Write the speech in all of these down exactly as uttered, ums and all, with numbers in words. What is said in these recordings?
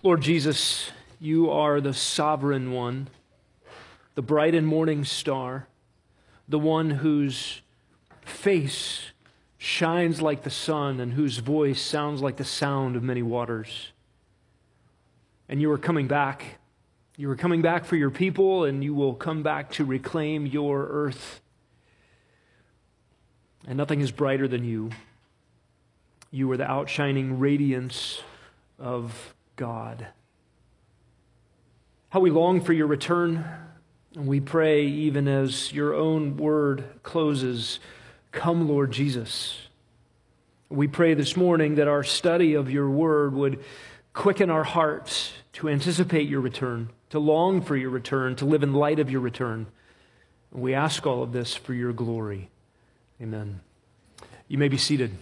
Lord Jesus, you are the sovereign one, the bright and morning star, the one whose face shines like the sun and whose voice sounds like the sound of many waters. And you are coming back. You are coming back for your people, and you will come back to reclaim your earth. And nothing is brighter than you. You are the outshining radiance of God. How we long for your return. And we pray, even as your own word closes, come, Lord Jesus. We pray this morning that our study of your word would quicken our hearts to anticipate your return, to long for your return, to live in light of your return. And we ask all of this for your glory. Amen. You may be seated.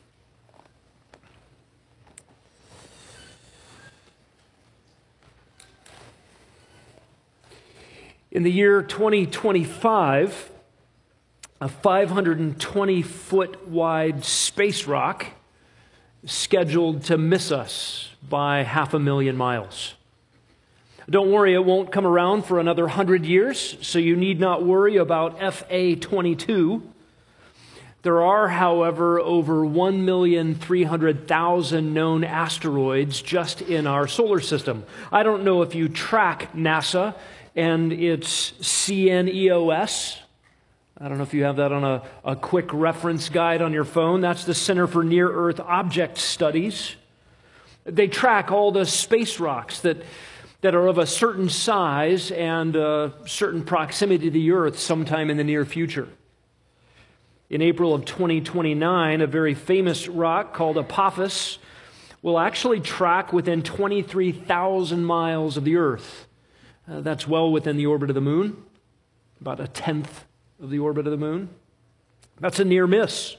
In the year twenty twenty-five, a five hundred twenty foot wide space rock is scheduled to miss us by half a million miles. Don't worry, it won't come around for another hundred years, so you need not worry about F A twenty-two. There are, however, over one million three hundred thousand known asteroids just in our solar system. I don't know if you track NASA and its C N E O S. I don't know if you have that on a, a quick reference guide on your phone. That's the Center for Near-Earth Object Studies. They track all the space rocks that, that are of a certain size and a certain proximity to the Earth sometime in the near future. In April of twenty twenty-nine, a very famous rock called Apophis will actually track within twenty-three thousand miles of the Earth. Uh, that's well within the orbit of the moon, about a tenth of the orbit of the moon. That's a near miss.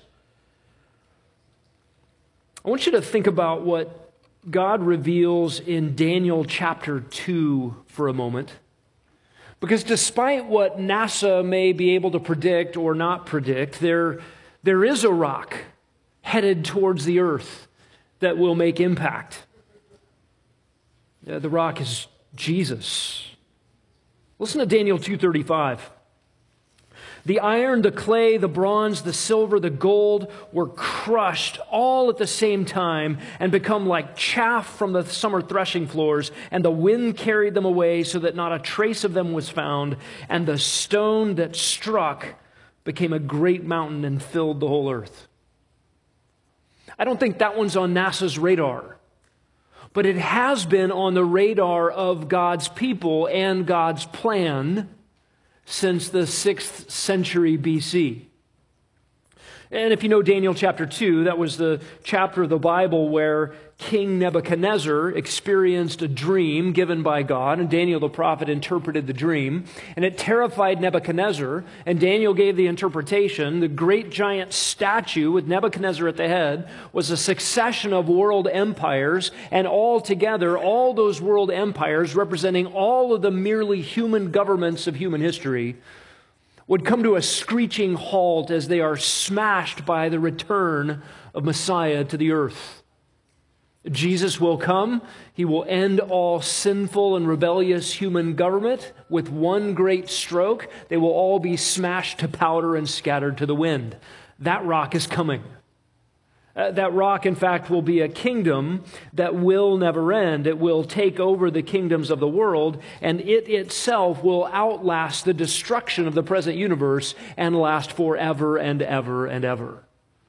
I want you to think about what God reveals in Daniel chapter two for a moment. Because despite what NASA may be able to predict or not predict, there, there is a rock headed towards the earth that will make impact. Uh, the rock is Jesus. Listen to Daniel two thirty-five. The iron, the clay, the bronze, the silver, the gold were crushed all at the same time and become like chaff from the summer threshing floors, and the wind carried them away so that not a trace of them was found, and the stone that struck became a great mountain and filled the whole earth. I don't think that one's on NASA's radar, but it has been on the radar of God's people and God's plan since the sixth century B C. And if you know Daniel chapter two, that was the chapter of the Bible where King Nebuchadnezzar experienced a dream given by God, and Daniel the prophet interpreted the dream, and it terrified Nebuchadnezzar, and Daniel gave the interpretation. The great giant statue with Nebuchadnezzar at the head was a succession of world empires, and all together, all those world empires representing all of the merely human governments of human history would come to a screeching halt as they are smashed by the return of Messiah to the earth. Jesus will come. He will end all sinful and rebellious human government with one great stroke. They will all be smashed to powder and scattered to the wind. That rock is coming. Uh, that rock, in fact, will be a kingdom that will never end. It will take over the kingdoms of the world, and it itself will outlast the destruction of the present universe and last forever and ever and ever.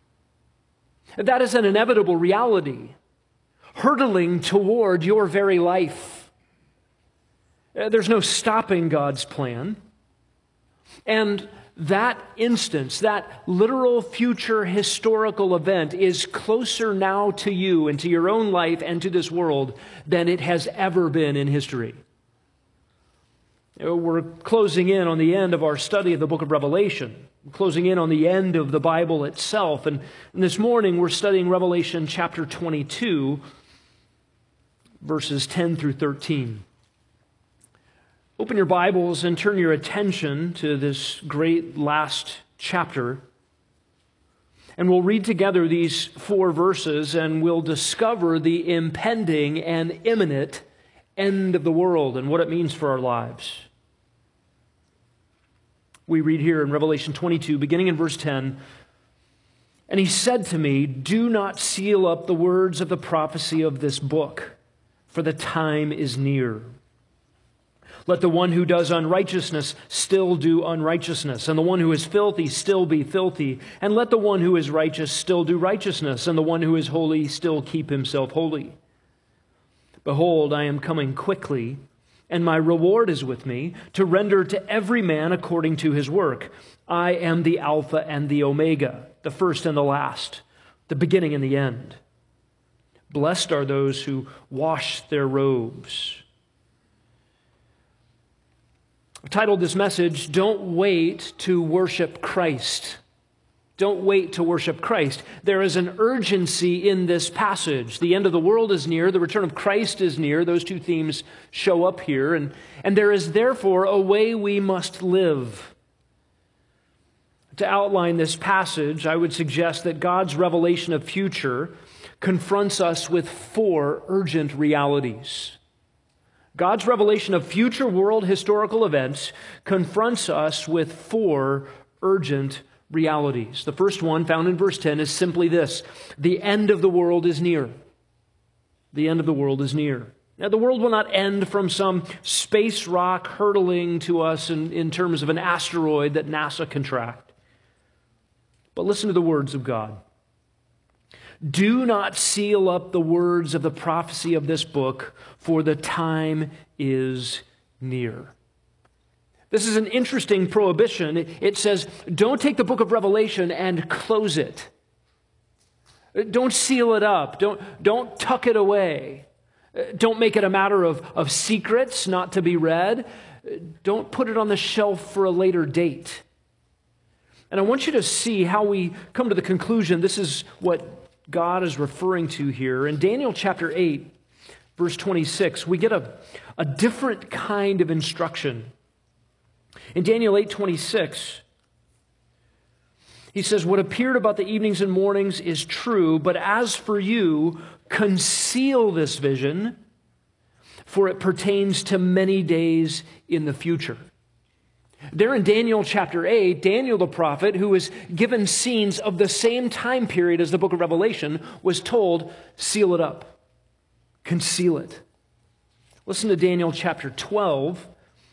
That is an inevitable reality, hurtling toward your very life. Uh, there's no stopping God's plan. And that instance, that literal future historical event is closer now to you and to your own life and to this world than it has ever been in history. We're closing in on the end of our study of the book of Revelation, closing in on the end of the Bible itself. And, and this morning we're studying Revelation chapter twenty-two, verses ten through thirteen. Open your Bibles and turn your attention to this great last chapter. And we'll read together these four verses and we'll discover the impending and imminent end of the world and what it means for our lives. We read here in Revelation twenty-two, beginning in verse ten, "And he said to me, 'Do not seal up the words of the prophecy of this book, for the time is near. Let the one who does unrighteousness still do unrighteousness, and the one who is filthy still be filthy. And let the one who is righteous still do righteousness, and the one who is holy still keep himself holy. Behold, I am coming quickly, and my reward is with me, to render to every man according to his work. I am the Alpha and the Omega, the first and the last, the beginning and the end. Blessed are those who wash their robes.'" I've titled this message, "Don't Wait to Worship Christ." Don't wait to worship Christ. There is an urgency in this passage. The end of the world is near. The return of Christ is near. Those two themes show up here. And, and there is therefore a way we must live. To outline this passage, I would suggest that God's revelation of future confronts us with four urgent realities. God's revelation of future world historical events confronts us with four urgent realities. The first one, found in verse ten, is simply this: the end of the world is near. The end of the world is near. Now, the world will not end from some space rock hurtling to us in, in terms of an asteroid that NASA can track. But listen to the words of God. "Do not seal up the words of the prophecy of this book, for the time is near." This is an interesting prohibition. It says, don't take the book of Revelation and close it. Don't seal it up. Don't, don't tuck it away. Don't make it a matter of, of secrets not to be read. Don't put it on the shelf for a later date. And I want you to see how we come to the conclusion this is what God is referring to here. In Daniel chapter eight, verse twenty-six, we get a, a different kind of instruction. In Daniel eight twenty-six, he says, "What appeared about the evenings and mornings is true, but as for you, conceal this vision, for it pertains to many days in the future." There in Daniel chapter eight, Daniel the prophet, who was given scenes of the same time period as the book of Revelation, was told, seal it up, conceal it. Listen to Daniel chapter twelve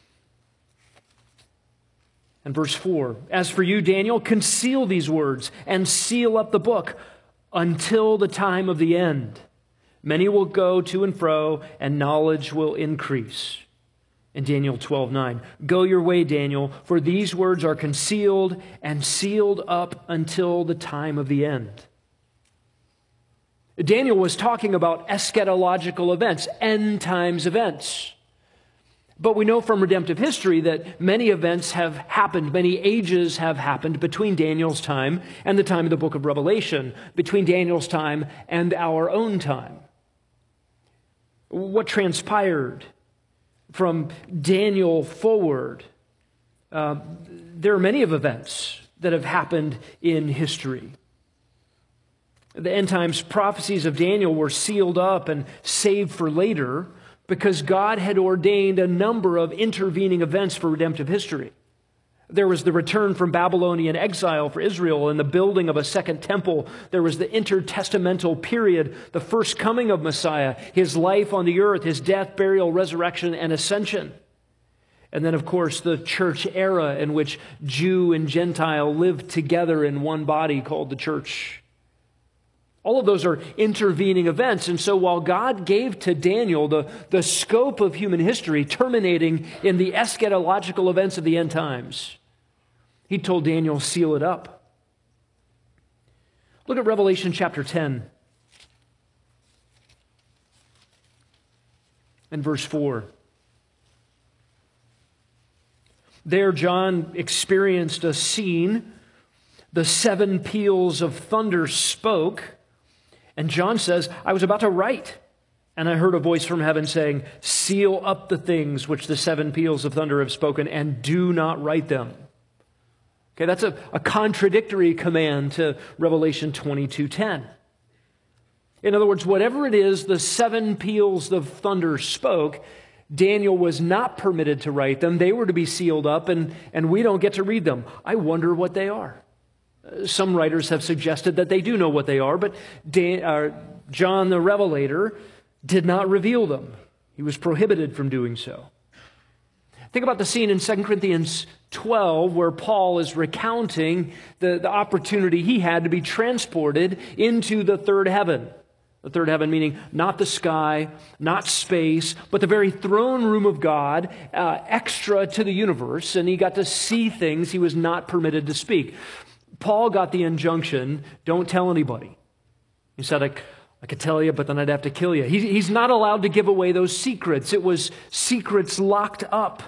and verse four. "As for you, Daniel, conceal these words and seal up the book until the time of the end. Many will go to and fro, and knowledge will increase." In Daniel twelve nine, "Go your way, Daniel, for these words are concealed and sealed up until the time of the end." Daniel was talking about eschatological events, end times events. But we know from redemptive history that many events have happened, many ages have happened between Daniel's time and the time of the book of Revelation, between Daniel's time and our own time. What transpired from Daniel forward? Uh, there are many of events that have happened in history. The end times prophecies of Daniel were sealed up and saved for later because God had ordained a number of intervening events for redemptive history. There was the return from Babylonian exile for Israel and the building of a second temple. There was the intertestamental period, the first coming of Messiah, his life on the earth, his death, burial, resurrection, and ascension. And then, of course, the church era in which Jew and Gentile lived together in one body called the church. All of those are intervening events. And so while God gave to Daniel the, the scope of human history terminating in the eschatological events of the end times, he told Daniel, seal it up. Look at Revelation chapter ten and verse four. There, John experienced a scene. The seven peals of thunder spoke. And John says, I was about to write, and I heard a voice from heaven saying, seal up the things which the seven peals of thunder have spoken, and do not write them. Okay, that's a, a contradictory command to Revelation twenty-two ten. In other words, whatever it is the seven peals of thunder spoke, Daniel was not permitted to write them. They were to be sealed up, and, and we don't get to read them. I wonder what they are. Uh, some writers have suggested that they do know what they are, but Dan, uh, John the Revelator did not reveal them. He was prohibited from doing so. Think about the scene in Second Corinthians twelve where Paul is recounting the, the opportunity he had to be transported into the third heaven. The third heaven meaning not the sky, not space, but the very throne room of God, uh, extra to the universe, and he got to see things he was not permitted to speak. Paul got the injunction, don't tell anybody. He said, I, I could tell you, but then I'd have to kill you. He, he's not allowed to give away those secrets. It was secrets locked up.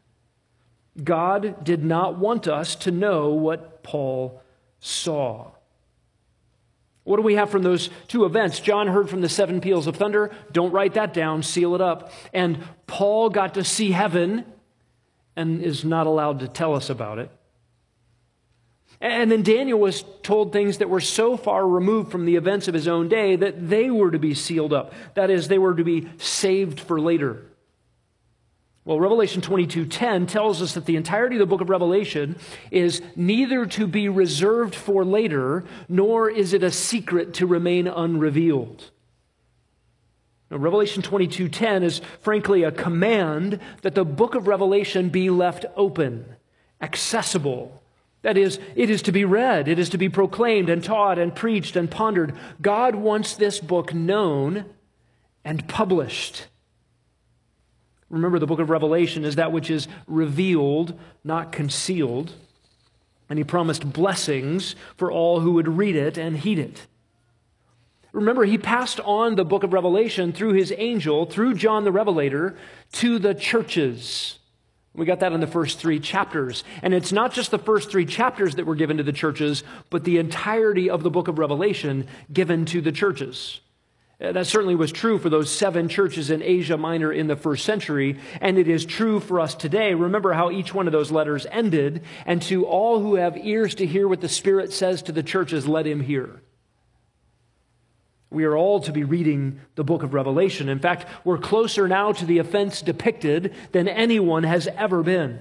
God did not want us to know what Paul saw. What do we have from those two events? John heard from the seven peals of thunder. Don't write that down. Seal it up. And Paul got to see heaven and is not allowed to tell us about it. And then Daniel was told things that were so far removed from the events of his own day that they were to be sealed up. That is, they were to be saved for later. Well, Revelation twenty-two ten tells us that the entirety of the book of Revelation is neither to be reserved for later, nor is it a secret to remain unrevealed. Now, Revelation twenty-two ten is frankly a command that the book of Revelation be left open, accessible. That is, it is to be read, it is to be proclaimed and taught and preached and pondered. God wants this book known and published. Remember, the book of Revelation is that which is revealed, not concealed. And he promised blessings for all who would read it and heed it. Remember, he passed on the book of Revelation through his angel, through John the Revelator, to the churches. We got that in the first three chapters. And it's not just the first three chapters that were given to the churches, but the entirety of the book of Revelation given to the churches. That certainly was true for those seven churches in Asia Minor in the first century, and it is true for us today. Remember how each one of those letters ended, and to all who have ears to hear what the Spirit says to the churches, let him hear. We are all to be reading the book of Revelation. In fact, we're closer now to the events depicted than anyone has ever been.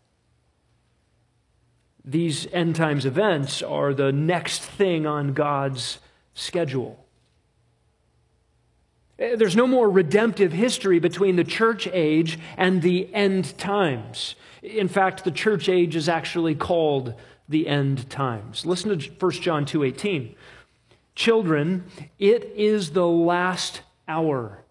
These end times events are the next thing on God's schedule. There's no more redemptive history between the church age and the end times. In fact, the church age is actually called the end times. Listen to First John two eighteen. Children, it is the last hour.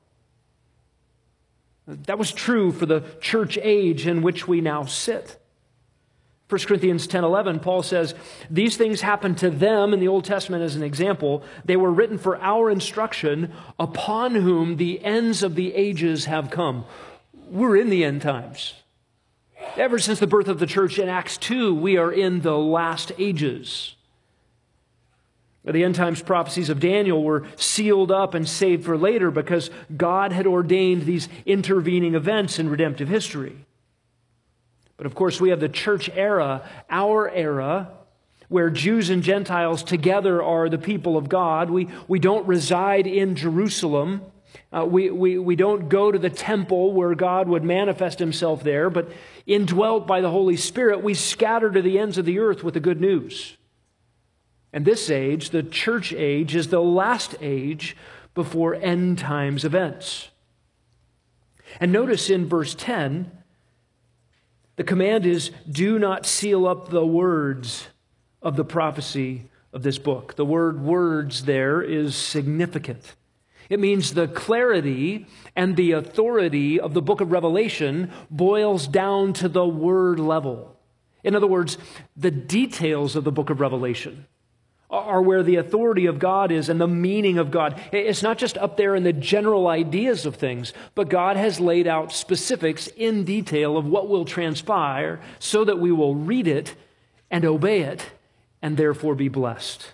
That was true for the church age in which we now sit. First Corinthians ten eleven, Paul says, these things happened to them in the Old Testament as an example. They were written for our instruction, upon whom the ends of the ages have come. We're in the end times. Ever since the birth of the church in Acts two, we are in the last ages. The end times prophecies of Daniel were sealed up and saved for later because God had ordained these intervening events in redemptive history. But of course, we have the church era, our era, where Jews and Gentiles together are the people of God. We, we don't reside in Jerusalem. Uh, we, we, we don't go to the temple where God would manifest himself there, but indwelt by the Holy Spirit, we scatter to the ends of the earth with the good news. And this age, the church age, is the last age before end times events. And notice in verse ten, the command is, do not seal up the words of the prophecy of this book. The word words there is significant. It means the clarity and the authority of the book of Revelation boils down to the word level. In other words, the details of the book of Revelation are where the authority of God is and the meaning of God. It's not just up there in the general ideas of things, but God has laid out specifics in detail of what will transpire so that we will read it and obey it and therefore be blessed.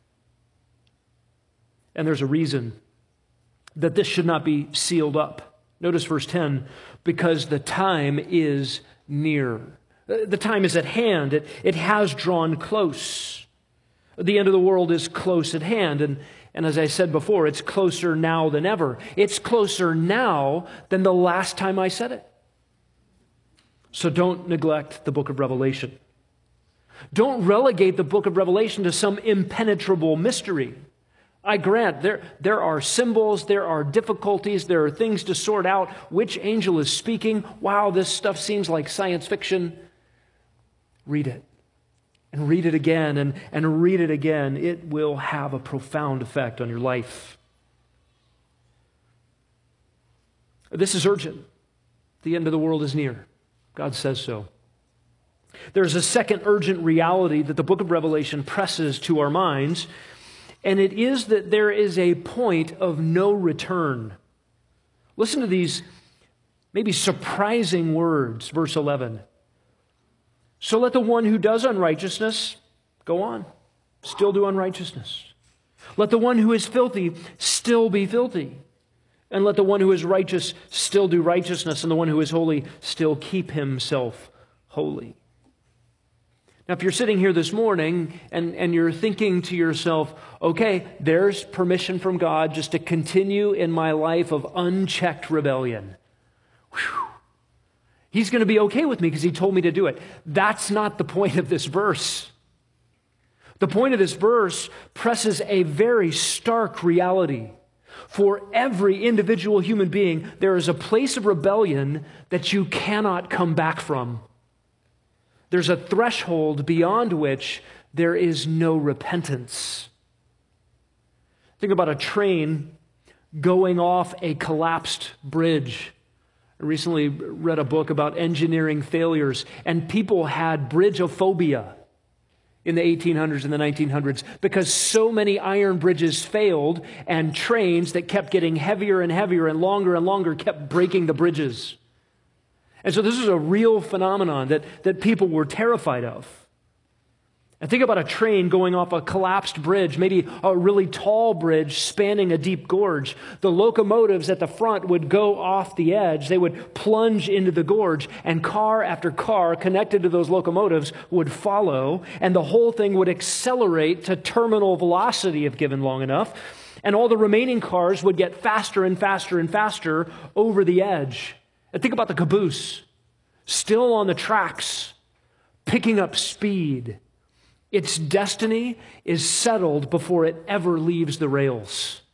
And there's a reason that this should not be sealed up. Notice verse ten, because the time is near. The time is at hand. It, it has drawn close. The end of the world is close at hand. And, and as I said before, it's closer now than ever. It's closer now than the last time I said it. So don't neglect the book of Revelation. Don't relegate the book of Revelation to some impenetrable mystery. I grant there, there are symbols, there are difficulties, there are things to sort out. Which angel is speaking? Wow, this stuff seems like science fiction. Read it. And read it again and, and read it again. It will have a profound effect on your life. This is urgent. The end of the world is near. God says so. There's a second urgent reality that the book of Revelation presses to our minds, and it is that there is a point of no return. Listen to these maybe surprising words, verse eleven. So let the one who does unrighteousness go on, still do unrighteousness. Let the one who is filthy still be filthy. And let the one who is righteous still do righteousness, and the one who is holy still keep himself holy. Now, if you're sitting here this morning and, and you're thinking to yourself, okay, there's permission from God just to continue in my life of unchecked rebellion. Whew. He's going to be okay with me because he told me to do it. That's not the point of this verse. The point of this verse presses a very stark reality. For every individual human being, there is a place of rebellion that you cannot come back from. There's a threshold beyond which there is no repentance. Think about a train going off a collapsed bridge. I recently read a book about engineering failures, and people had bridgeophobia in the eighteen hundreds and the nineteen hundreds because so many iron bridges failed and trains that kept getting heavier and heavier and longer and longer kept breaking the bridges. And so this is a real phenomenon that, that people were terrified of. And think about a train going off a collapsed bridge, maybe a really tall bridge spanning a deep gorge. The locomotives at the front would go off the edge. They would plunge into the gorge, and car after car connected to those locomotives would follow, and the whole thing would accelerate to terminal velocity if given long enough, and all the remaining cars would get faster and faster and faster over the edge. And think about the caboose, still on the tracks, picking up speed. Its destiny is settled before it ever leaves the rails.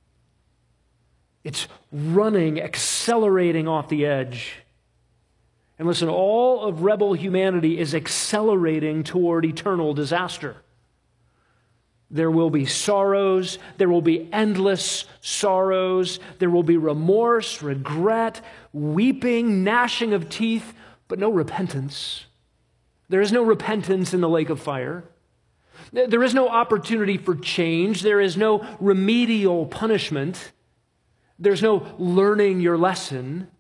It's running, accelerating off the edge. And listen, all of rebel humanity is accelerating toward eternal disaster. There will be sorrows, there will be endless sorrows, there will be remorse, regret, weeping, gnashing of teeth, but no repentance. There is no repentance in the lake of fire. There is no opportunity for change. There is no remedial punishment. There's no learning your lesson.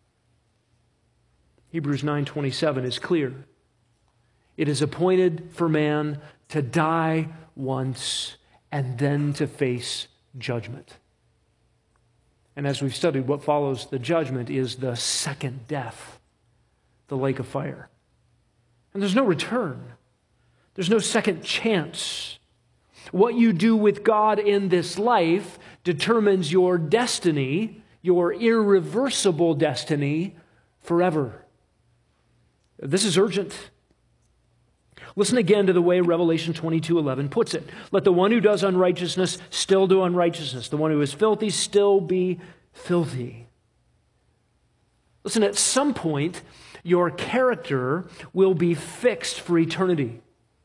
Hebrews nine twenty-seven is clear. It is appointed for man to die once and then to face judgment. And as we've studied, what follows the judgment is the second death, the lake of fire. And there's no return. There's no second chance. What you do with God in this life determines your destiny, your irreversible destiny forever. This is urgent. Listen again to the way Revelation twenty-two eleven puts it. Let the one who does unrighteousness still do unrighteousness. The one who is filthy still be filthy. Listen, at some point, your character will be fixed for eternity.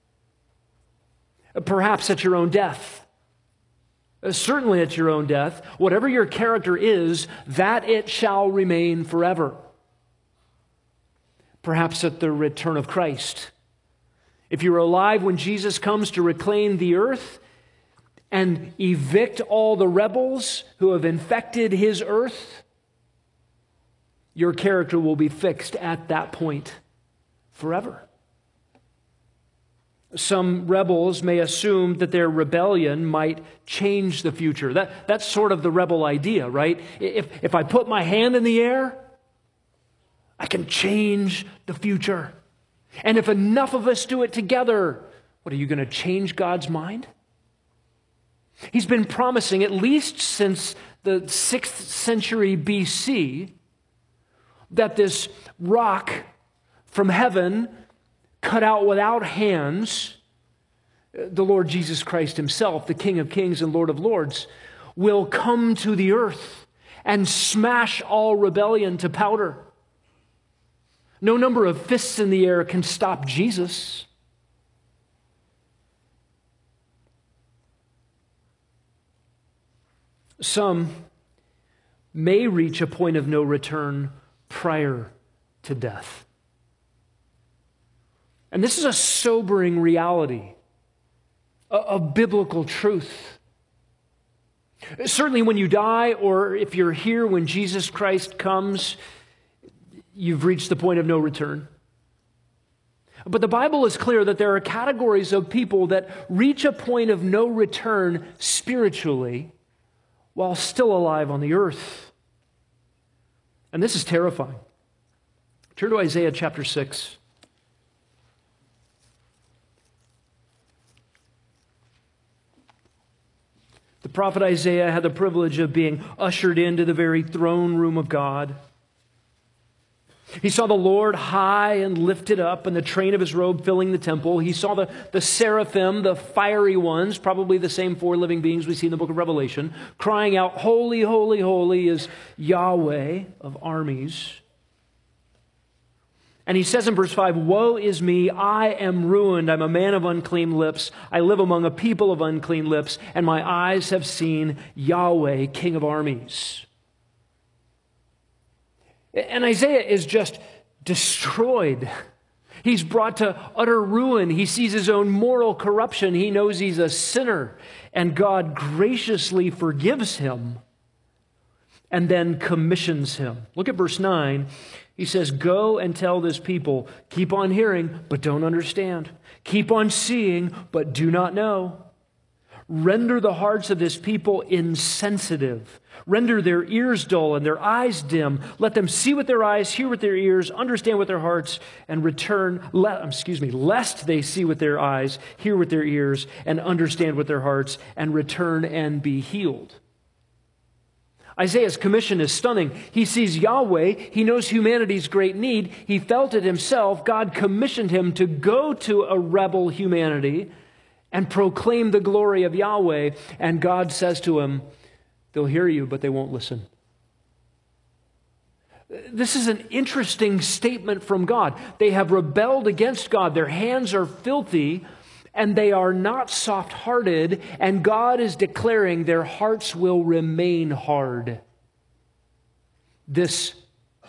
Perhaps at your own death. Certainly at your own death. Whatever your character is, that it shall remain forever. Perhaps at the return of Christ. If you're alive when Jesus comes to reclaim the earth and evict all the rebels who have infected his earth, your character will be fixed at that point forever. Some rebels may assume that their rebellion might change the future. That, that's sort of the rebel idea, right? If, if I put my hand in the air, I can change the future. And if enough of us do it together, what, are you going to change God's mind? He's been promising, at least since the sixth century B C, that this rock from heaven, cut out without hands, the Lord Jesus Christ himself, the King of Kings and Lord of Lords, will come to the earth and smash all rebellion to powder. No number of fists in the air can stop Jesus. Some may reach a point of no return prior to death. And this is a sobering reality, a, a biblical truth. Certainly when you die, or if you're here when Jesus Christ comes, you've reached the point of no return. But the Bible is clear that there are categories of people that reach a point of no return spiritually while still alive on the earth. And this is terrifying. Turn to Isaiah chapter six. The prophet Isaiah had the privilege of being ushered into the very throne room of God. He saw the Lord high and lifted up, and the train of his robe filling the temple. He saw the, the seraphim, the fiery ones, probably the same four living beings we see in the book of Revelation, crying out, "Holy, holy, holy is Yahweh of armies." And he says in verse five, "Woe is me, I am ruined. I'm a man of unclean lips. I live among a people of unclean lips, and my eyes have seen Yahweh, King of armies." And Isaiah is just destroyed. He's brought to utter ruin. He sees his own moral corruption. He knows he's a sinner, and God graciously forgives him and then commissions him. Look at verse nine. He says, "Go and tell this people, keep on hearing, but don't understand. Keep on seeing, but do not know. Render the hearts of this people insensitive. Render their ears dull and their eyes dim. Let them see with their eyes, hear with their ears, understand with their hearts, and return, le- excuse me, lest they see with their eyes, hear with their ears, and understand with their hearts, and return and be healed." Isaiah's commission is stunning. He sees Yahweh. He knows humanity's great need. He felt it himself. God commissioned him to go to a rebel humanity and proclaim the glory of Yahweh. And God says to him, they'll hear you, but they won't listen. This is an interesting statement from God. They have rebelled against God. Their hands are filthy, and they are not soft-hearted, and God is declaring their hearts will remain hard. This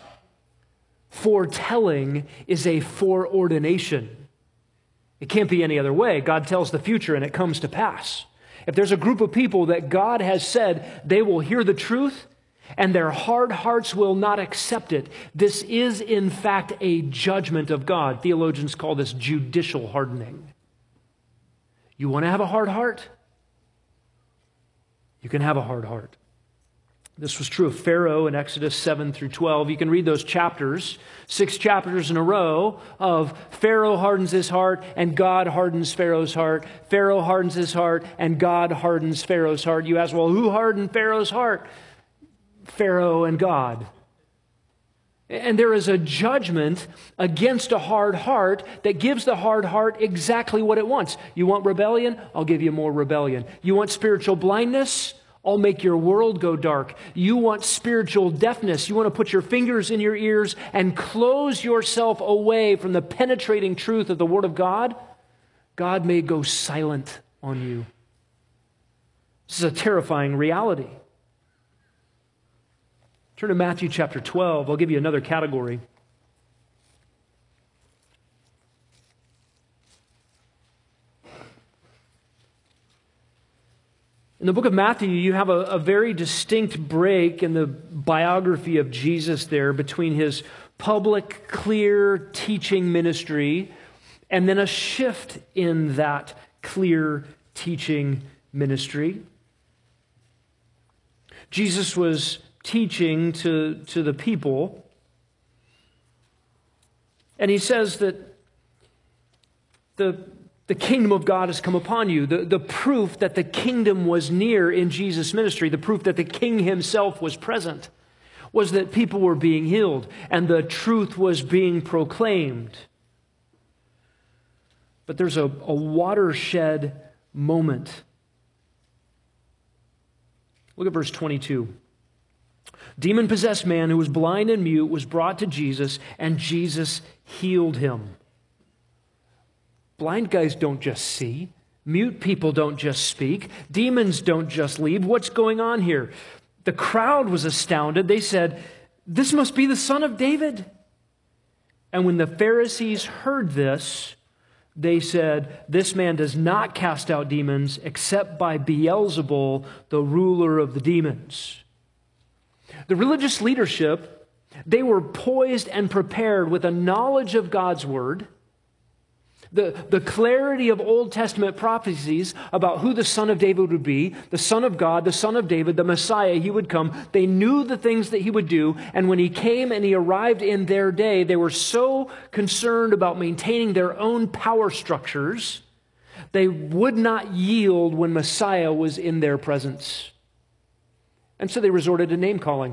foretelling is a foreordination. It can't be any other way. God tells the future, and it comes to pass. If there's a group of people that God has said they will hear the truth, and their hard hearts will not accept it, this is in fact a judgment of God. Theologians call this judicial hardening. You want to have a hard heart? You can have a hard heart. This was true of Pharaoh in Exodus seven through twelve. You can read those chapters, six chapters in a row of Pharaoh hardens his heart and God hardens Pharaoh's heart. Pharaoh hardens his heart and God hardens Pharaoh's heart. You ask, well, who hardened Pharaoh's heart? Pharaoh and God. And there is a judgment against a hard heart that gives the hard heart exactly what it wants. You want rebellion? I'll give you more rebellion. You want spiritual blindness? I'll make your world go dark. You want spiritual deafness? You want to put your fingers in your ears and close yourself away from the penetrating truth of the Word of God? God may go silent on you. This is a terrifying reality. Turn to Matthew chapter twelve. I'll give you another category. In the book of Matthew, you have a, a very distinct break in the biography of Jesus there between his public, clear teaching ministry and then a shift in that clear teaching ministry. Jesus was teaching to, to the people, and he says that the, the kingdom of God has come upon you. The, the proof that the kingdom was near in Jesus' ministry, the proof that the king himself was present, was that people were being healed and the truth was being proclaimed. But there's a, a watershed moment. Look at verse twenty-two. Demon-possessed man who was blind and mute was brought to Jesus, and Jesus healed him. Blind guys don't just see. Mute people don't just speak. Demons don't just leave. What's going on here? The crowd was astounded. They said, "This must be the Son of David." And when the Pharisees heard this, they said, "This man does not cast out demons except by Beelzebul, the ruler of the demons." The religious leadership, they were poised and prepared with a knowledge of God's word, the, the clarity of Old Testament prophecies about who the Son of David would be, the Son of God, the Son of David, the Messiah, he would come. They knew the things that he would do, and when he came and he arrived in their day, they were so concerned about maintaining their own power structures, they would not yield when Messiah was in their presence. And so they resorted to name-calling.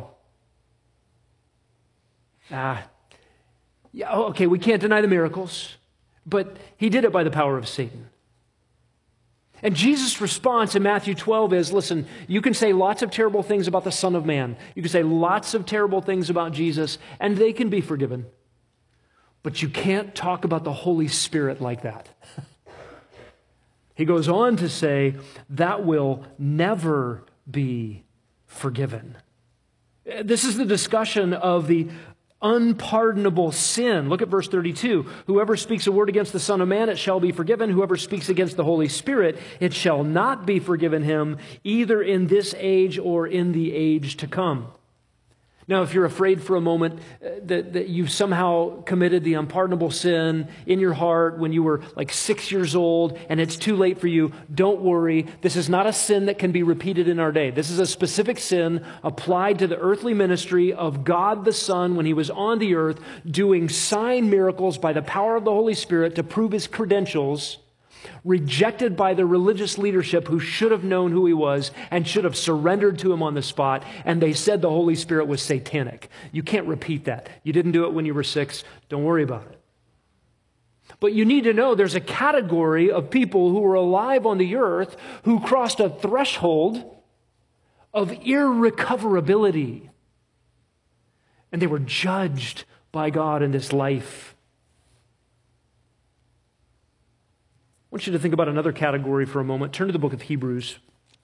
Ah, yeah, okay, we can't deny the miracles, but he did it by the power of Satan. And Jesus' response in Matthew twelve is, listen, you can say lots of terrible things about the Son of Man. You can say lots of terrible things about Jesus, and they can be forgiven. But you can't talk about the Holy Spirit like that. He goes on to say, that will never be forgiven. This is the discussion of the unpardonable sin. Look at verse thirty-two. Whoever speaks a word against the Son of Man, it shall be forgiven. Whoever speaks against the Holy Spirit, it shall not be forgiven him, either in this age or in the age to come. Now, if you're afraid for a moment that, that you've somehow committed the unpardonable sin in your heart when you were like six years old and it's too late for you, don't worry. This is not a sin that can be repeated in our day. This is a specific sin applied to the earthly ministry of God the Son when he was on the earth doing sign miracles by the power of the Holy Spirit to prove his credentials, rejected by the religious leadership who should have known who he was and should have surrendered to him on the spot. And they said the Holy Spirit was satanic. You can't repeat that. You didn't do it when you were six. Don't worry about it. But you need to know there's a category of people who were alive on the earth who crossed a threshold of irrecoverability. And they were judged by God in this life. I want you to think about another category for a moment. Turn to the book of Hebrews.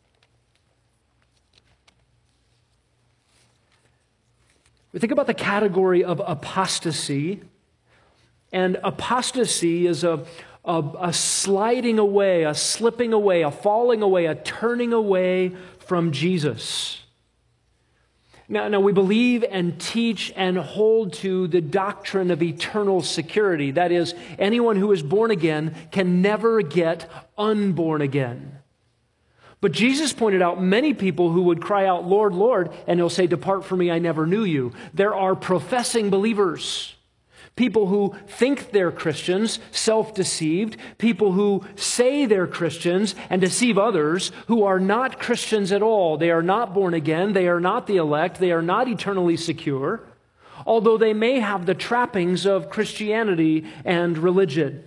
We think about the category of apostasy. And apostasy is a, a, a sliding away, a slipping away, a falling away, a turning away from Jesus. Now, now, we believe and teach and hold to the doctrine of eternal security. That is, anyone who is born again can never get unborn again. But Jesus pointed out many people who would cry out, Lord, Lord, and he'll say, depart from me, I never knew you. There are professing believers. People who think they're Christians, self-deceived. People who say they're Christians and deceive others who are not Christians at all. They are not born again. They are not the elect. They are not eternally secure, although they may have the trappings of Christianity and religion.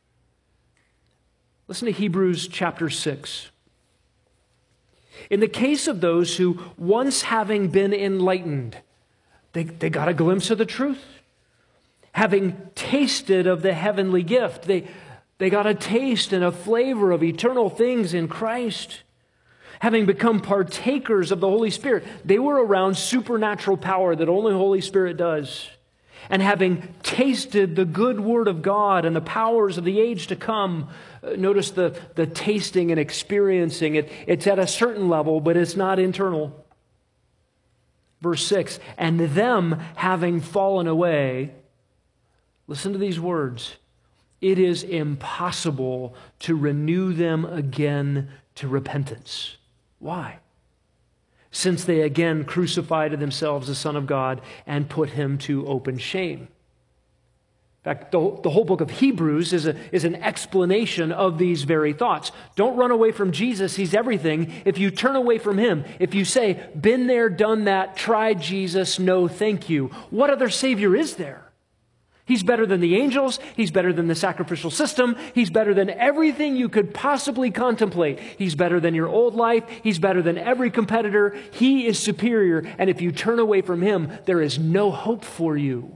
Listen to Hebrews chapter six. In the case of those who, once having been enlightened, they, they got a glimpse of the truth. Having tasted of the heavenly gift, they, they got a taste and a flavor of eternal things in Christ. Having become partakers of the Holy Spirit, they were around supernatural power that only the Holy Spirit does. And having tasted the good word of God and the powers of the age to come, uh, notice the, the tasting and experiencing it. It's at a certain level, but it's not internal. Verse six, and them having fallen away, listen to these words. It is impossible to renew them again to repentance. Why? Since they again crucified to themselves the Son of God and put him to open shame. In fact, the, the whole book of Hebrews is, a, is an explanation of these very thoughts. Don't run away from Jesus. He's everything. If you turn away from him, if you say, been there, done that, tried Jesus, no thank you, what other Savior is there? He's better than the angels. He's better than the sacrificial system. He's better than everything you could possibly contemplate. He's better than your old life. He's better than every competitor. He is superior. And if you turn away from him, there is no hope for you.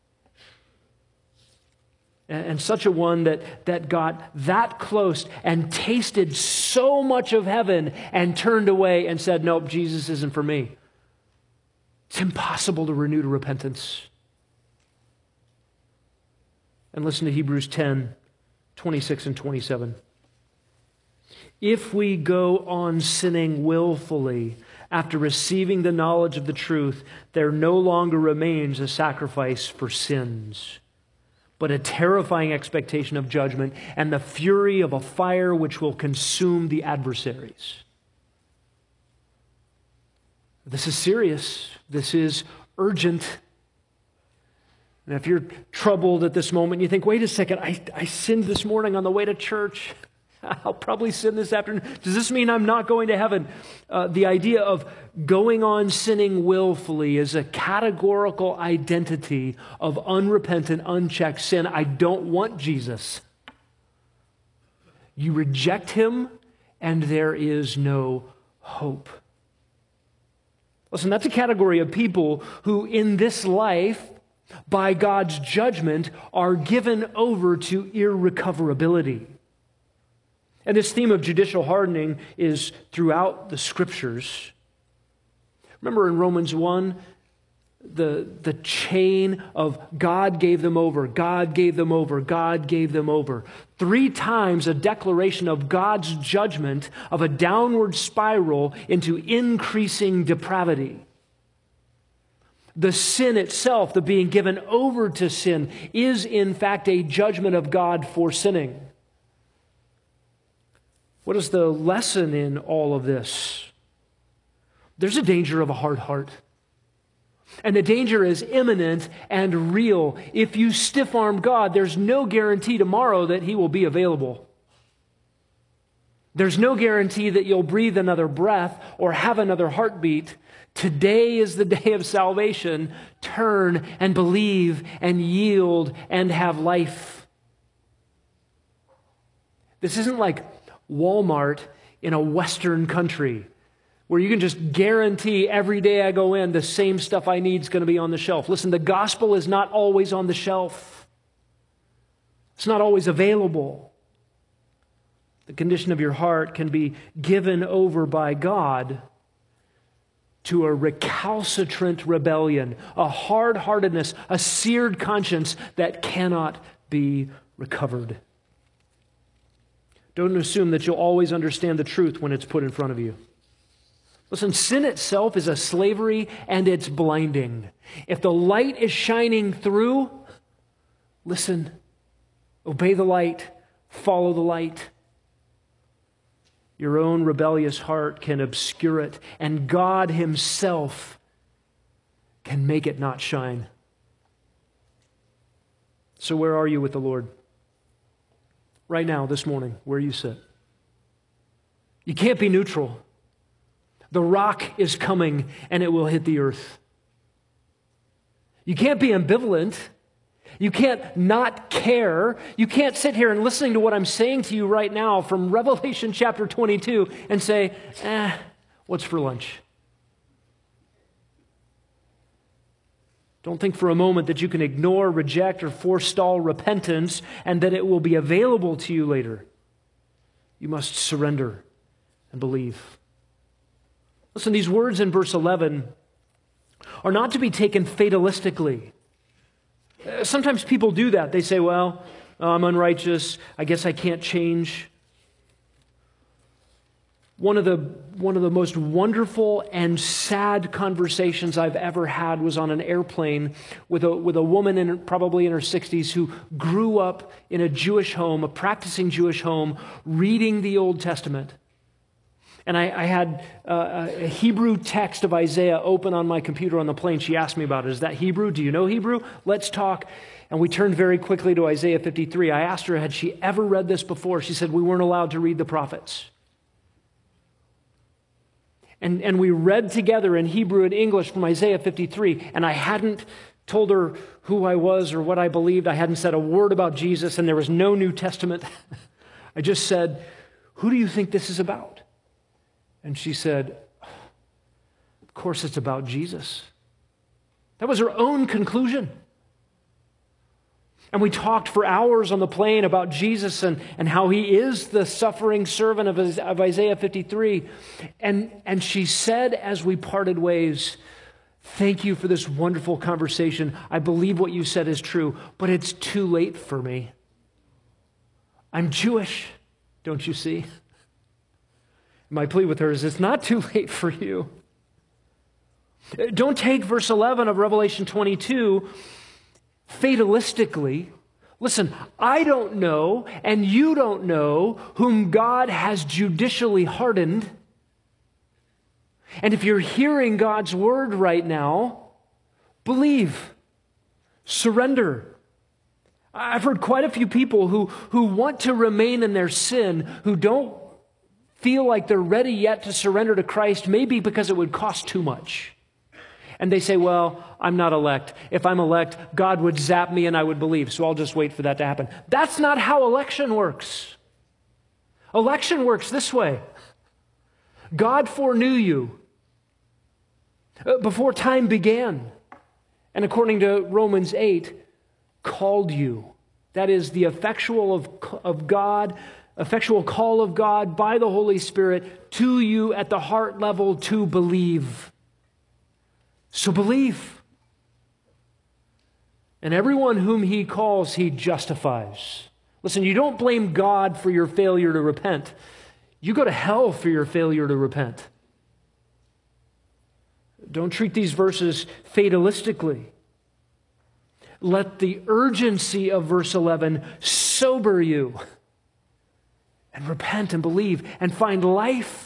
And such a one that, that got that close and tasted so much of heaven and turned away and said, nope, Jesus isn't for me. It's impossible to renew to repentance. And listen to Hebrews ten, twenty-six and twenty-seven. If we go on sinning willfully after receiving the knowledge of the truth, there no longer remains a sacrifice for sins, but a terrifying expectation of judgment and the fury of a fire which will consume the adversaries. This is serious. This is urgent. And if you're troubled at this moment, you think, wait a second, I, I sinned this morning on the way to church. I'll probably sin this afternoon. Does this mean I'm not going to heaven? Uh, the idea of going on sinning willfully is a categorical identity of unrepentant, unchecked sin. I don't want Jesus. You reject him, and there is no hope. Listen, that's a category of people who in this life, by God's judgment, are given over to irrecoverability. And this theme of judicial hardening is throughout the Scriptures. Remember in Romans one, the, the chain of God gave them over, God gave them over, God gave them over. Three times a declaration of God's judgment of a downward spiral into increasing depravity. The sin itself, the being given over to sin, is in fact a judgment of God for sinning. What is the lesson in all of this? There's a danger of a hard heart. And the danger is imminent and real. If you stiff-arm God, there's no guarantee tomorrow that he will be available. There's no guarantee that you'll breathe another breath or have another heartbeat. Today is the day of salvation. Turn and believe and yield and have life. This isn't like Walmart in a Western country where you can just guarantee every day I go in, the same stuff I need is going to be on the shelf. Listen, the gospel is not always on the shelf. It's not always available. The condition of your heart can be given over by God to a recalcitrant rebellion, a hard-heartedness, a seared conscience that cannot be recovered. Don't assume that you'll always understand the truth when it's put in front of you. Listen, sin itself is a slavery and it's blinding. If the light is shining through, listen, obey the light, follow the light. Your own rebellious heart can obscure it, and God himself can make it not shine. So where are you with the Lord? Right now, this morning, where you sit. You can't be neutral. The rock is coming and it will hit the earth. You can't be ambivalent. You can't not care. You can't sit here and listening to what I'm saying to you right now from Revelation chapter twenty-two and say, eh, what's for lunch? Don't think for a moment that you can ignore, reject, or forestall repentance and that it will be available to you later. You must surrender and believe. Listen, these words in verse eleven are not to be taken fatalistically. Sometimes people do that. They say, well, I'm unrighteous. I guess I can't change. One of the one of the most wonderful and sad conversations I've ever had was on an airplane with a with a woman in probably in her sixties who grew up in a Jewish home, a practicing Jewish home, reading the Old Testament. And I, I had uh, a Hebrew text of Isaiah open on my computer on the plane. She asked me about it. Is that Hebrew? Do you know Hebrew? Let's talk. And we turned very quickly to Isaiah fifty-three. I asked her, had she ever read this before? She said, we weren't allowed to read the prophets. And, and we read together in Hebrew and English from Isaiah fifty-three. And I hadn't told her who I was or what I believed. I hadn't said a word about Jesus, and there was no New Testament. I just said, who do you think this is about? And she said, of course it's about Jesus. That was her own conclusion. And we talked for hours on the plane about Jesus and, and how he is the suffering servant of, of Isaiah fifty-three. And, and she said as we parted ways, thank you for this wonderful conversation. I believe what you said is true, but it's too late for me. I'm Jewish, don't you see? My plea with her is it's not too late for you. Don't take verse eleven of Revelation twenty-two fatalistically. Listen, I don't know, and you don't know whom God has judicially hardened. And if you're hearing God's word right now, believe, surrender. I've heard quite a few people who, who want to remain in their sin, who don't feel like they're ready yet to surrender to Christ, maybe because it would cost too much. And they say, well, I'm not elect. If I'm elect, God would zap me and I would believe, so I'll just wait for that to happen. That's not how election works. Election works this way. God foreknew you before time began, and according to Romans eight, called you. That is the effectual of, of God, effectual call of God by the Holy Spirit to you at the heart level to believe. So believe. And everyone whom he calls, he justifies. Listen, you don't blame God for your failure to repent. You go to hell for your failure to repent. Don't treat these verses fatalistically. Let the urgency of verse eleven sober you. And repent and believe and find life.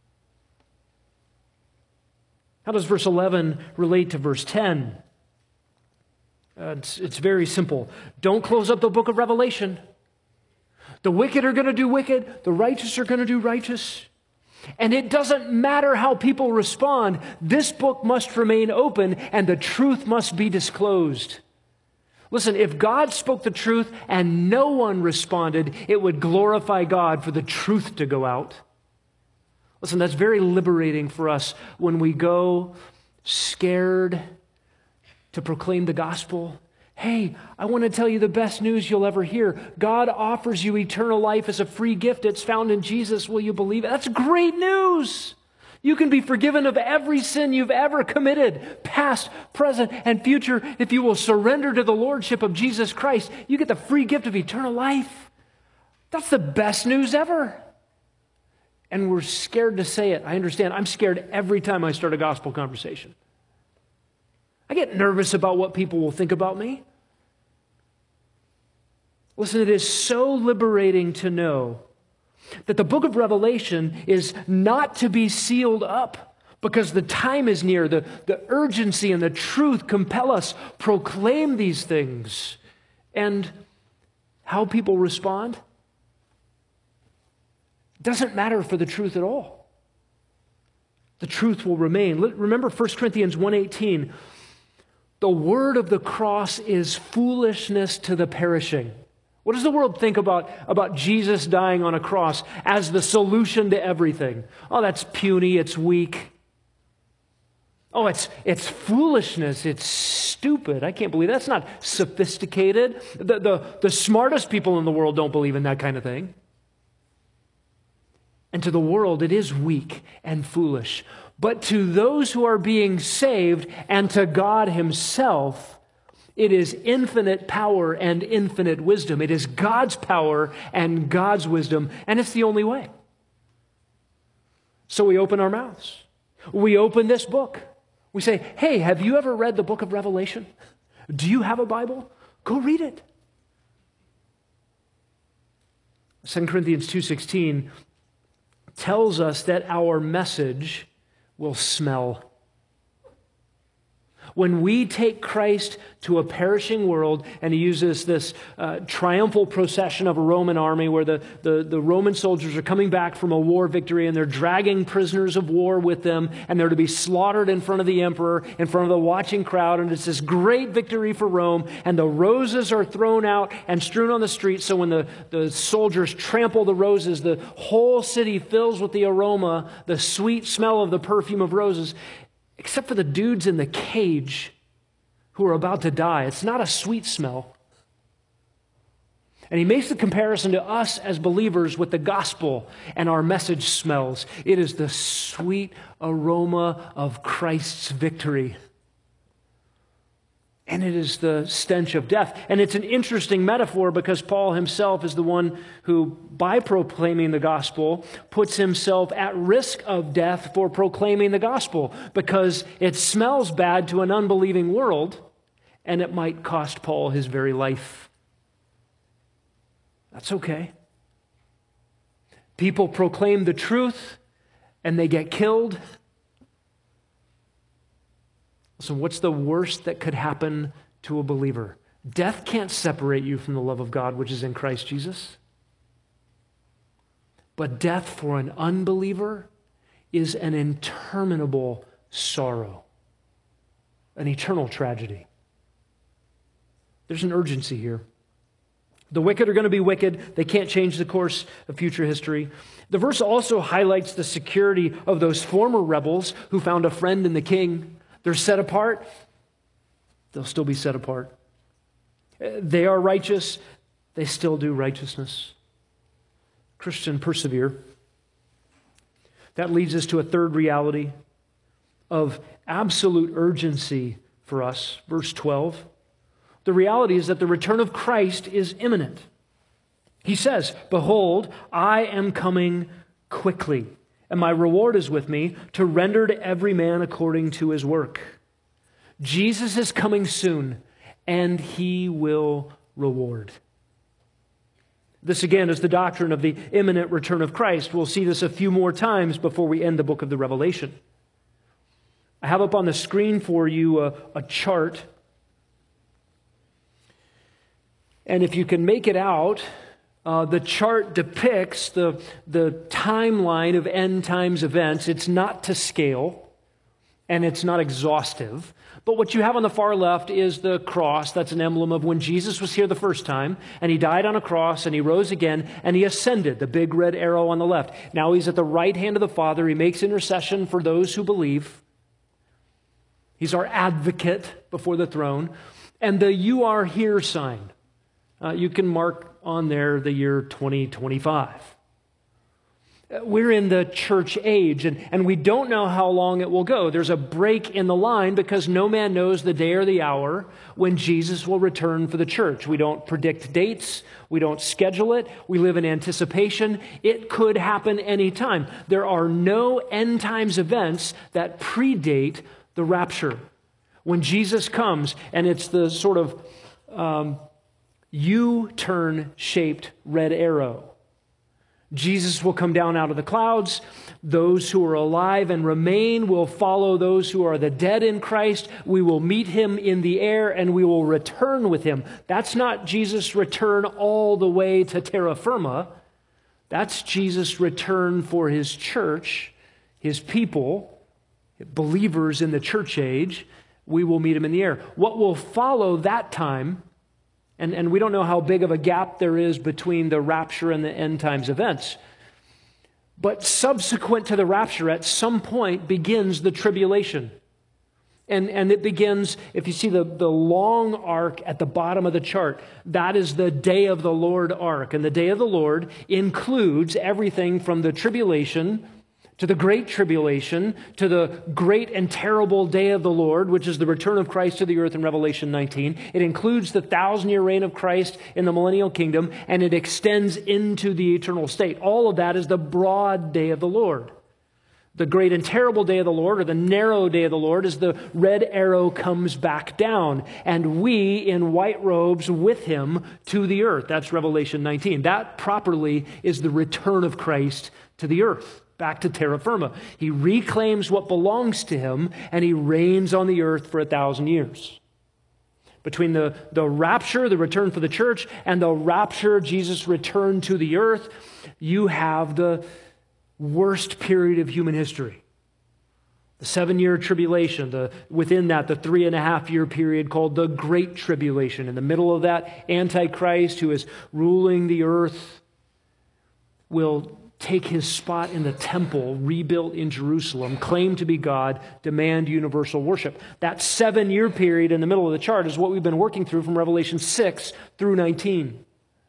How does verse eleven relate to verse ten? Uh, it's, it's very simple. Don't close up the book of Revelation. The wicked are going to do wicked. The righteous are going to do righteous. And it doesn't matter how people respond. This book must remain open and the truth must be disclosed. Listen, if God spoke the truth and no one responded, it would glorify God for the truth to go out. Listen, that's very liberating for us when we go scared to proclaim the gospel. Hey, I want to tell you the best news you'll ever hear. God offers you eternal life as a free gift. It's found in Jesus. Will you believe it? That's great news. You can be forgiven of every sin you've ever committed, past, present, and future. If you will surrender to the lordship of Jesus Christ, you get the free gift of eternal life. That's the best news ever. And we're scared to say it. I understand. I'm scared every time I start a gospel conversation. I get nervous about what people will think about me. Listen, it is so liberating to know that the book of Revelation is not to be sealed up because the time is near. The, the urgency and the truth compel us proclaim these things. And how people respond doesn't matter for the truth at all. The truth will remain. Remember First Corinthians one eighteen. The word of the cross is foolishness to the perishing. What does the world think about, about Jesus dying on a cross as the solution to everything? Oh, that's puny, it's weak. Oh, it's, it's foolishness, it's stupid. I can't believe that. That's not sophisticated. The, the, the smartest people in the world don't believe in that kind of thing. And to the world, it is weak and foolish. But to those who are being saved and to God himself, it is infinite power and infinite wisdom. It is God's power and God's wisdom, and it's the only way. So we open our mouths. We open this book. We say, hey, have you ever read the book of Revelation? Do you have a Bible? Go read it. Second Corinthians two sixteen tells us that our message will smell. When we take Christ to a perishing world, and he uses this uh, triumphal procession of a Roman army where the, the, the Roman soldiers are coming back from a war victory and they're dragging prisoners of war with them, and they're to be slaughtered in front of the emperor, in front of the watching crowd, and it's this great victory for Rome, and the roses are thrown out and strewn on the streets, so when the, the soldiers trample the roses, the whole city fills with the aroma, the sweet smell of the perfume of roses. Except for the dudes in the cage who are about to die. It's not a sweet smell. And he makes the comparison to us as believers with the gospel, and our message smells. It is the sweet aroma of Christ's victory. And it is the stench of death. And it's an interesting metaphor because Paul himself is the one who, by proclaiming the gospel, puts himself at risk of death for proclaiming the gospel, because it smells bad to an unbelieving world, and it might cost Paul his very life. That's okay. People proclaim the truth, and they get killed. So what's the worst that could happen to a believer? Death can't separate you from the love of God, which is in Christ Jesus. But death for an unbeliever is an interminable sorrow, an eternal tragedy. There's an urgency here. The wicked are going to be wicked. They can't change the course of future history. The verse also highlights the security of those former rebels who found a friend in the king. They're set apart. They'll still be set apart. They are righteous. They still do righteousness. Christian, persevere. That leads us to a third reality of absolute urgency for us. Verse twelve. The reality is that the return of Christ is imminent. He says, "Behold, I am coming quickly, and my reward is with me to render to every man according to his work." Jesus is coming soon, and he will reward. This again is the doctrine of the imminent return of Christ. We'll see this a few more times before we end the book of the Revelation. I have up on the screen for you a, a chart. And if you can make it out, Uh, the chart depicts the, the timeline of end times events. It's not to scale, and it's not exhaustive. But what you have on the far left is the cross. That's an emblem of when Jesus was here the first time, and he died on a cross, and he rose again, and he ascended, the big red arrow on the left. Now he's at the right hand of the Father. He makes intercession for those who believe. He's our advocate before the throne. And the "you are here" sign, uh, you can mark on there the year twenty twenty-five. We're in the church age, and, and we don't know how long it will go. There's a break in the line because no man knows the day or the hour when Jesus will return for the church. We don't predict dates. We don't schedule it. We live in anticipation. It could happen anytime. There are no end times events that predate the rapture. When Jesus comes, and it's the sort of um, U-turn shaped red arrow. Jesus will come down out of the clouds. Those who are alive and remain will follow those who are the dead in Christ. We will meet him in the air, and we will return with him. That's not Jesus' return all the way to terra firma. That's Jesus' return for his church, his people, believers in the church age. We will meet him in the air. What will follow that time, And, and we don't know how big of a gap there is between the rapture and the end times events. But subsequent to the rapture, at some point, begins the tribulation. And, and it begins, if you see the, the long arc at the bottom of the chart, that is the day of the Lord arc. And the day of the Lord includes everything from the tribulation to the great tribulation, to the great and terrible day of the Lord, which is the return of Christ to the earth in Revelation nineteen. It includes the thousand-year reign of Christ in the millennial kingdom, and it extends into the eternal state. All of that is the broad day of the Lord. The great and terrible day of the Lord, or the narrow day of the Lord, is the red arrow comes back down, and we in white robes with him to the earth. That's Revelation nineteen. That properly is the return of Christ to the earth. back to terra firma. He reclaims what belongs to him, and he reigns on the earth for a thousand years. Between the, the rapture, the return for the church, and the rapture, Jesus' return to the earth, you have the worst period of human history. The seven-year tribulation, the, within that, the three and a half year period called the Great Tribulation. In the middle of that, Antichrist, who is ruling the earth, will take his spot in the temple rebuilt in Jerusalem, claim to be God, demand universal worship. That seven-year period in the middle of the chart is what we've been working through from Revelation six through nineteen.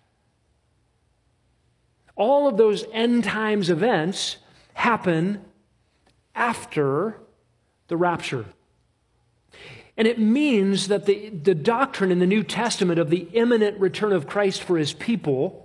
All of those end times events happen after the rapture. And it means that the, the doctrine in the New Testament of the imminent return of Christ for his people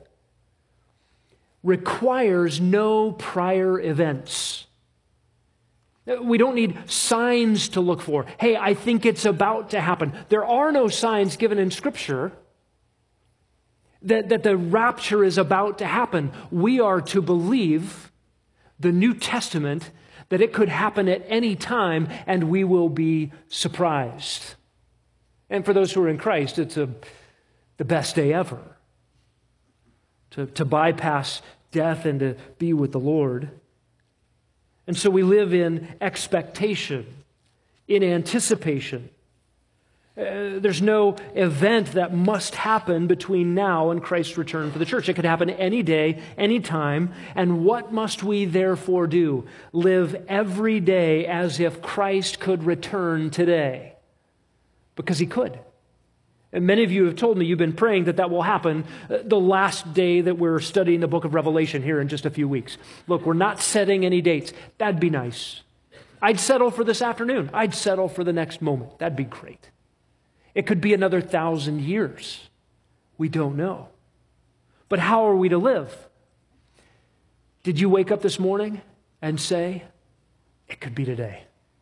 requires no prior events. We don't need signs to look for. Hey, I think it's about to happen. There are no signs given in Scripture that, that the rapture is about to happen. We are to believe the New Testament that it could happen at any time and we will be surprised. And for those who are in Christ, it's a, the best day ever. To, to bypass death and to be with the Lord. And so we live in expectation, in anticipation. Uh, there's no event that must happen between now and Christ's return for the church. It could happen any day, any time. And what must we therefore do? Live every day as if Christ could return today. Because he could. And many of you have told me you've been praying that that will happen the last day that we're studying the book of Revelation here in just a few weeks. Look, we're not setting any dates. That'd be nice. I'd settle for this afternoon. I'd settle for the next moment. That'd be great. It could be another thousand years. We don't know. But how are we to live? Did you wake up this morning and say, it could be today?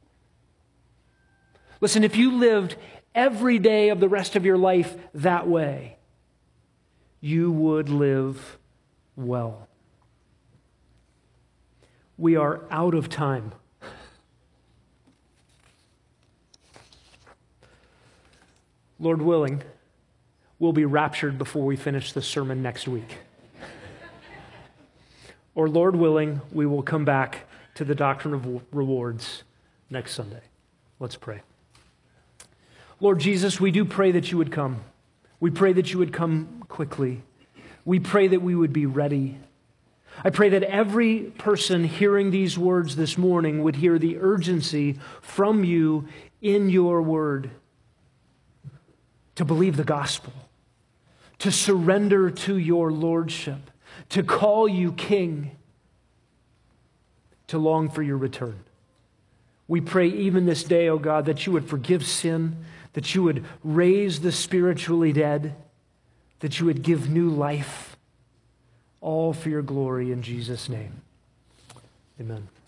Listen, if you lived every day of the rest of your life that way, you would live well. We are out of time. Lord willing, we'll be raptured before we finish this sermon next week. Or Lord willing, we will come back to the doctrine of rewards next Sunday. Let's pray. Lord Jesus, we do pray that you would come. We pray that you would come quickly. We pray that we would be ready. I pray that every person hearing these words this morning would hear the urgency from you in your word to believe the gospel, to surrender to your lordship, to call you king, to long for your return. We pray even this day, O God, that you would forgive sin, that you would raise the spiritually dead, that you would give new life, all for your glory in Jesus' name. Amen.